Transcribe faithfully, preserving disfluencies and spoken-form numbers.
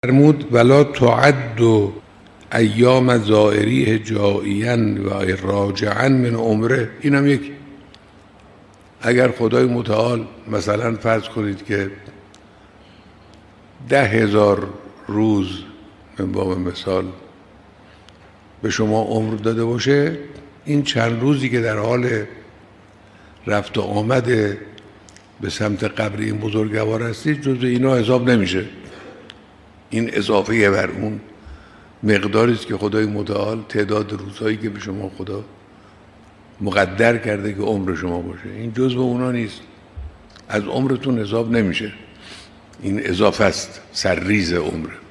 فرمود ولا تعد ایام زائریه جائیا و راجعا من عمره. اینم یک، اگر خدای متعال مثلا فرض کنید که ده هزار روز من باب مثال به شما عمر داده باشه، این چند روزی که در حال رفت و آمد به سمت قبر این بزرگوار هستید جزو اینا حساب نمیشه. این اضافه بر اون مقداری است که خدای متعال تعداد روزهایی که به شما خدا مقدر کرده که عمر شما باشه، این جزو اونا نیست، از عمرتون حساب نمیشه، این اضافه است، سرریز عمره.